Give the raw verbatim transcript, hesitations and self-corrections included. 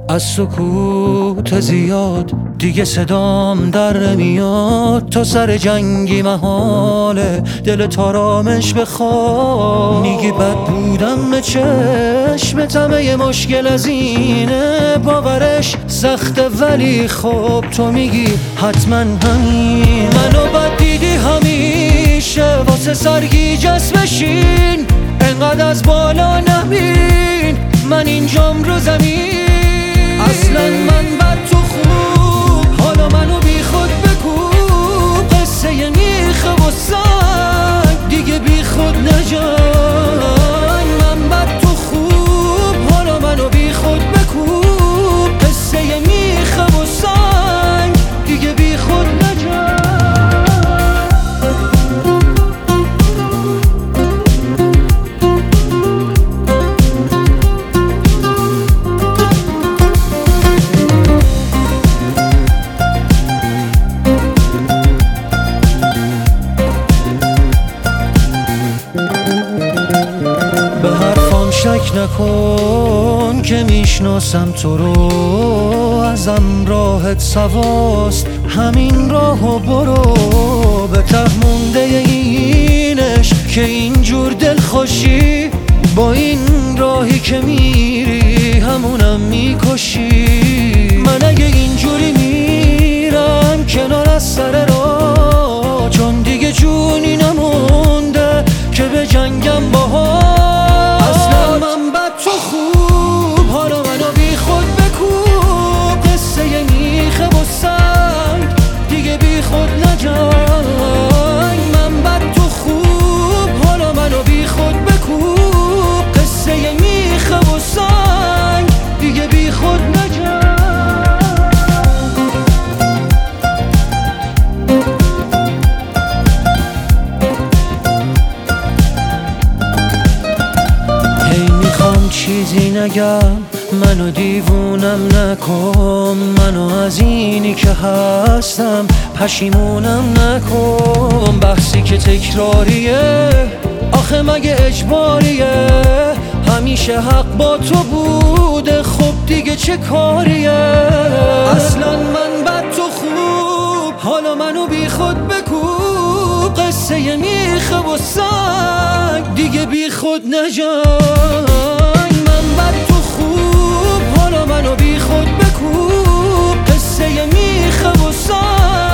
از سکوت زیاد دیگه صدام در نمیاد. تو سر جنگی محاله دل تارامش بخواد. میگی بد بودم به چشمتم، یه مشکل از اینه باورش سخته، ولی خب تو میگی حتما همین. منو بد دیدی همیشه واسه سرگیجه بشین، انقدر از بالا نبین من اینجام رو زمین. اصلا من بر تو خوب، حالا منو بی خود بکوب. قصه ی میخه و سنگ دیگه بی خود نجای. من بر تو خوب، حالا منو بی خود بکوب. قصه ی میخه و سنگ دیگه بی خود نجای. به حرفام شک نکن که میشناسم تو رو، ازم راحت سواست همین راهو برو. به ته مونده اینش که اینجور دلخوشی، با این راهی که میری همونم میکشی. من اگه اینجوری میرم کنار از سر راه، چون دیگه جونی نمونده که به جنگم باها. اصلا من بد تو خوب، حالا منو بی خود بکوب. قصه ی میخه و سنگ دیگه بی خود نجای. من بد تو خوب، حالا منو بی خود بکوب. قصه ی میخه و سنگ دیگه بی خود نجای. چیزی نگم، منو دیوونم نکن. منو از اینی که هستم پشیمونم نکن. بحثی که تکراریه آخه مگه اجباریه؟ همیشه حق با تو بوده، خب دیگه چه کاریه؟ اصلا من بد تو خوب، حالا منو بی خود بکوب. قصه ی میخه و سنگ دیگه بی خود نجای. من بد تو خوب، حالا منو بی خود بکوب. قصه ی میخه و سنگ